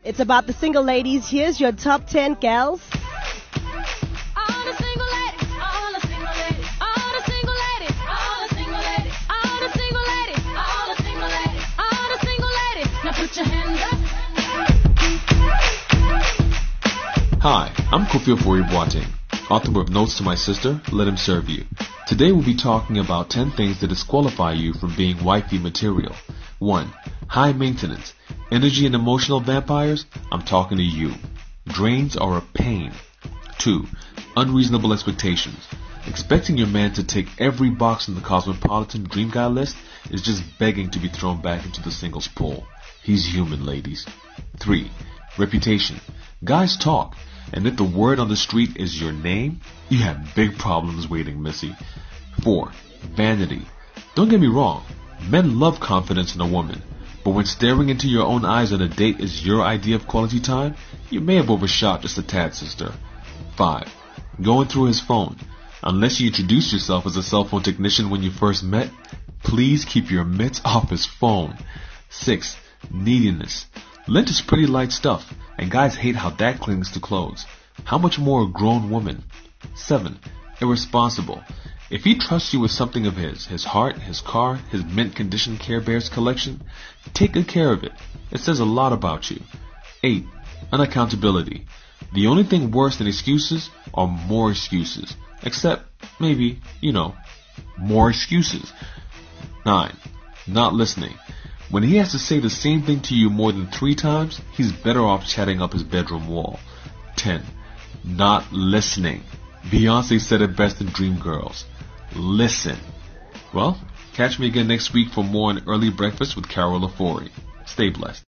It's about the single ladies. Here's your top 10 gals. Hi, I'm Kofi Ofori-Boateng, author of Notes to My Sister, Let Him Serve You. Today we'll be talking about 10 things that disqualify you from being wifey material. 1. High maintenance. Energy and emotional vampires? I'm talking to you. Drains are a pain. 2. Unreasonable expectations. Expecting your man to tick every box in the Cosmopolitan Dream Guy list is just begging to be thrown back into the singles pool. He's human, ladies. 3. Reputation. Guys talk, and if the word on the street is your name, you have big problems waiting, missy. 4. Vanity. Don't get me wrong, men love confidence in a woman, but when staring into your own eyes on a date is your idea of quality time, you may have overshot just a tad, sister. 5. Going through his phone. Unless you introduced yourself as a cell phone technician when you first met, please keep your mitts off his phone. 6. Neediness. Lint is pretty light stuff, and guys hate how that clings to clothes. How much more a grown woman? 7. Irresponsible. If he trusts you with something of his heart, his car, his mint condition Care Bears collection, take good care of it. It says a lot about you. 8. Unaccountability. The only thing worse than excuses are more excuses. Except, maybe, more excuses. 9. Not listening. When he has to say the same thing to you more than 3 times, he's better off chatting up his bedroom wall. 10. Not listening. Beyonce said it best in Dreamgirls. Listen. Well, catch me again next week for more on Early Breakfast with Carol Ofori. Stay blessed.